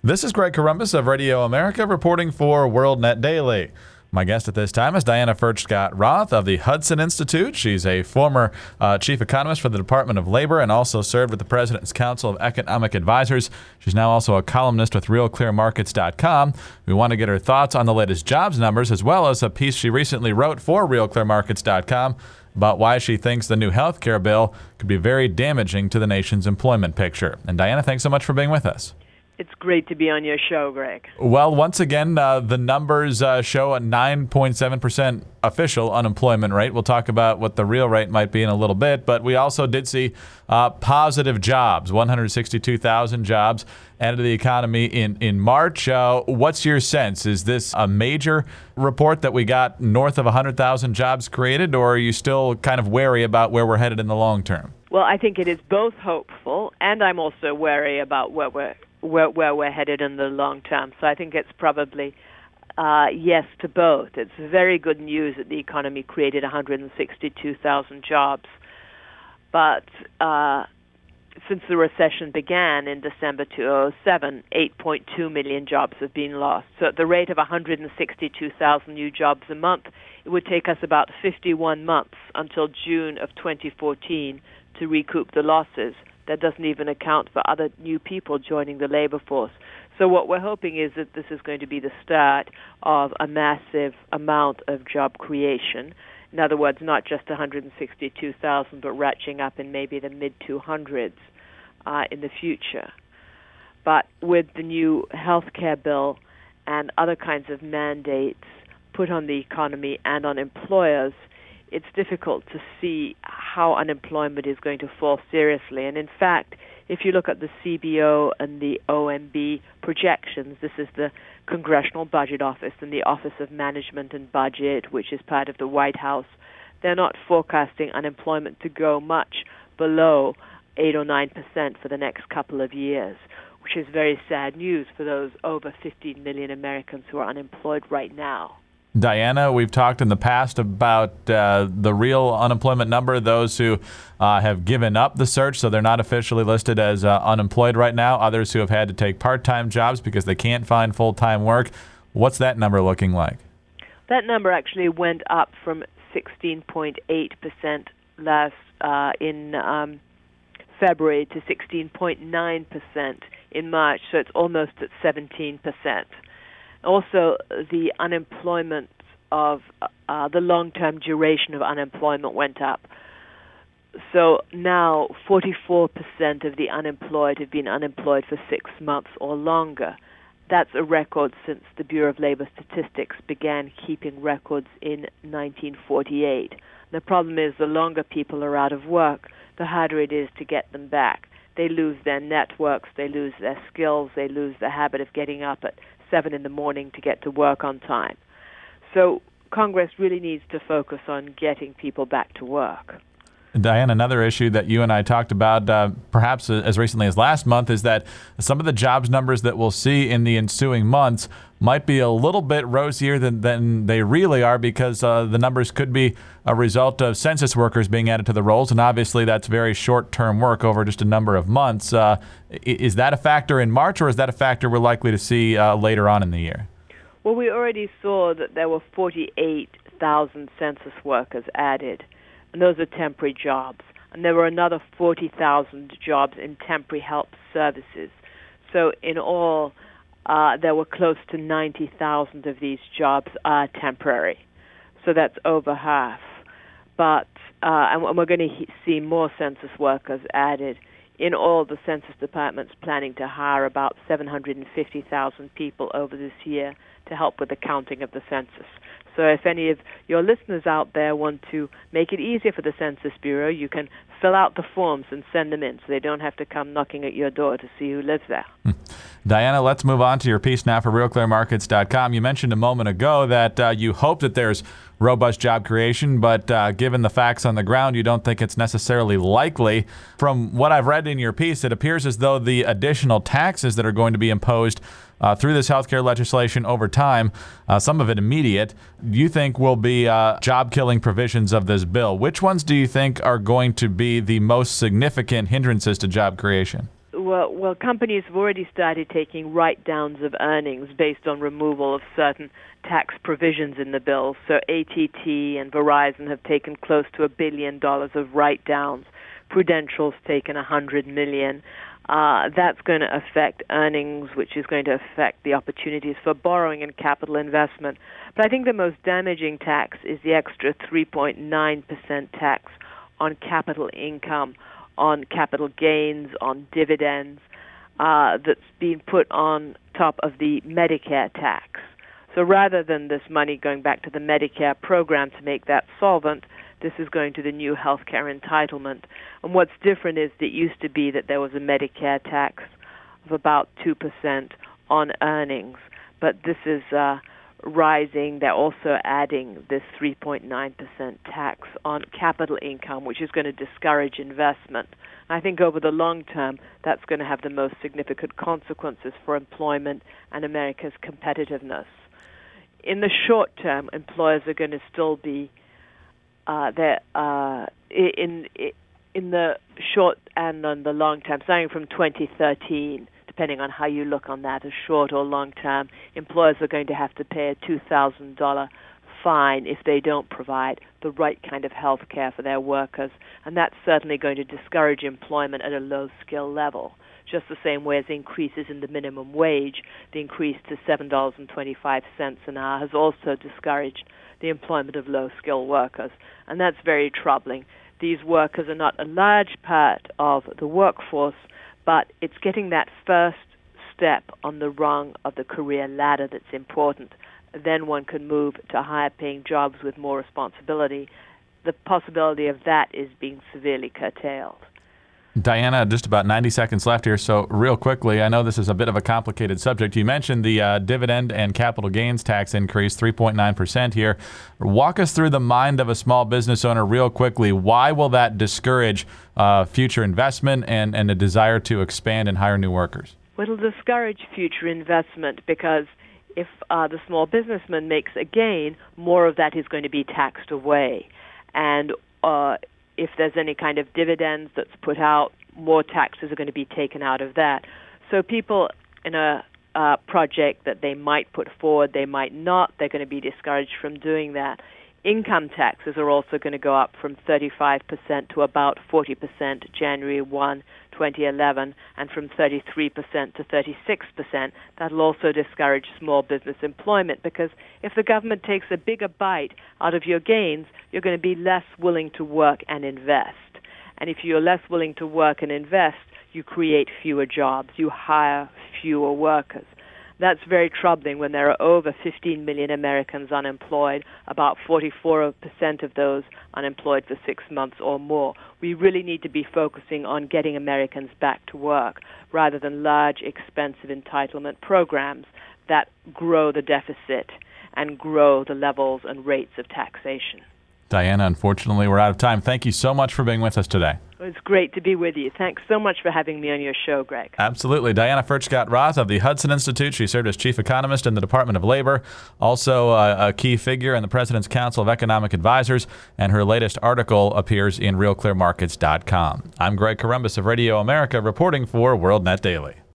This is Greg Corombos of Radio America reporting for WorldNet Daily. My guest at this time is Diana Furchtgott-Roth of the Hudson Institute. She's a former chief economist for the Department of Labor and also served with the President's Council of Economic Advisors. She's now also a columnist with RealClearMarkets.com. We want to get her thoughts on the latest jobs numbers, as well as a piece she recently wrote for RealClearMarkets.com about why she thinks the new health care bill could be very damaging to the nation's employment picture. And Diana, thanks so much for being with us. It's great to be on your show, Greg. Well, once again, the numbers show a 9.7% official unemployment rate. We'll talk about what the real rate might be in a little bit, but we also did see positive jobs, 162,000 jobs added to the economy in March. What's your sense? Is this a major report that we got north of 100,000 jobs created, or are you still kind of wary about where we're headed in the long term? Well, I think it is both hopeful, and I'm also wary about where we're headed in the long term. So I think it's probably yes to both. It's very good news that the economy created 162,000 jobs. But since the recession began in December 2007, 8.2 million jobs have been lost. So at the rate of 162,000 new jobs a month, it would take us about 51 months until June of 2014 to recoup the losses. That doesn't even account for other new people joining the labor force. So what we're hoping is that this is going to be the start of a massive amount of job creation. In other words, not just 162,000, but ratcheting up in maybe the mid-200s in the future. But with the new health care bill and other kinds of mandates put on the economy and on employers, it's difficult to see how unemployment is going to fall seriously. And in fact, if you look at the CBO and the OMB projections, this is the Congressional Budget Office and the Office of Management and Budget, which is part of the White House, they're not forecasting unemployment to go much below 8 or 9% for the next couple of years, which is very sad news for those over 15 million Americans who are unemployed right now. Diana, we've talked in the past about the real unemployment number, those who have given up the search, so they're not officially listed as unemployed right now, others who have had to take part-time jobs because they can't find full-time work. What's that number looking like? That number actually went up from 16.8% in February to 16.9% in March, so it's almost at 17%. Also, the unemployment of the long-term duration of unemployment went up. So now 44% of the unemployed have been unemployed for 6 months or longer. That's a record since the Bureau of Labor Statistics began keeping records in 1948. The problem is the longer people are out of work, the harder it is to get them back. They lose their networks, they lose their skills, they lose the habit of getting up at 7 in the morning to get to work on time. So Congress really needs to focus on getting people back to work. Diane, another issue that you and I talked about perhaps as recently as last month is that some of the jobs numbers that we'll see in the ensuing months might be a little bit rosier than they really are because the numbers could be a result of census workers being added to the rolls, and obviously that's very short-term work over just a number of months. Is that a factor in March, or is that a factor we're likely to see later on in the year? Well, we already saw that there were 48,000 census workers added, and those are temporary jobs. And there were another 40,000 jobs in temporary help services. So in all, there were close to 90,000 of these jobs are temporary. So that's over half. But and we're going to see more census workers added. In all, the Census Department's planning to hire about 750,000 people over this year to help with the counting of the census. So if any of your listeners out there want to make it easier for the Census Bureau, you can fill out the forms and send them in so they don't have to come knocking at your door to see who lives there. Diana, let's move on to your piece now for RealClearMarkets.com. You mentioned a moment ago that you hope that there's robust job creation, but given the facts on the ground, you don't think it's necessarily likely. From what I've read in your piece, it appears as though the additional taxes that are going to be imposed through this healthcare legislation over time, some of it immediate, you think will be job-killing provisions of this bill. Which ones do you think are going to be the most significant hindrances to job creation? Well, companies have already started taking write-downs of earnings based on removal of certain tax provisions in the bill. So AT&T and Verizon have taken close to $1 billion of write-downs. Prudential's taken $100 million. That's going to affect earnings, which is going to affect the opportunities for borrowing and capital investment. But I think the most damaging tax is the extra 3.9% tax on capital income, on capital gains, on dividends, that's being put on top of the Medicare tax. So rather than this money going back to the Medicare program to make that solvent, this is going to the new health care entitlement. And what's different is that it used to be that there was a Medicare tax of about 2% on earnings, but this is rising. They're also adding this 3.9% tax on capital income, which is going to discourage investment. I think over the long term, that's going to have the most significant consequences for employment and America's competitiveness. In the short term, employers are going to still be in the short and on the long term, starting from 2013, depending on how you look on that, as short or long term, employers are going to have to pay a $2,000 fine if they don't provide the right kind of health care for their workers. And that's certainly going to discourage employment at a low skill level, just the same way as increases in the minimum wage. The increase to $7.25 an hour has also discouraged the employment of low-skilled workers, and that's very troubling. These workers are not a large part of the workforce, but it's getting that first step on the rung of the career ladder that's important. Then one can move to higher-paying jobs with more responsibility. The possibility of that is being severely curtailed. Diana, just about 90 seconds left here, so real quickly, I know this is a bit of a complicated subject. You mentioned the dividend and capital gains tax increase, 3.9% here. Walk us through the mind of a small business owner real quickly. Why will that discourage future investment and a desire to expand and hire new workers? Well, it'll discourage future investment because if the small businessman makes a gain, more of that is going to be taxed away. And if there's any kind of dividends that's put out, more taxes are going to be taken out of that. So people in a project that they might put forward, they might not, they're going to be discouraged from doing that. Income taxes are also going to go up from 35% to about 40% January 1, 2011, and from 33% to 36%. That'll also discourage small business employment because if the government takes a bigger bite out of your gains, you're going to be less willing to work and invest. And if you're less willing to work and invest, you create fewer jobs, you hire fewer workers. That's very troubling when there are over 15 million Americans unemployed, about 44% of those unemployed for 6 months or more. We really need to be focusing on getting Americans back to work rather than large, expensive entitlement programs that grow the deficit and grow the levels and rates of taxation. Diana, unfortunately, we're out of time. Thank you so much for being with us today. It was great to be with you. Thanks so much for having me on your show, Greg. Absolutely. Diana Furchtgott-Roth of the Hudson Institute. She served as chief economist in the Department of Labor, also a key figure in the President's Council of Economic Advisors, and her latest article appears in RealClearMarkets.com. I'm Greg Corombos of Radio America, reporting for WorldNet Daily.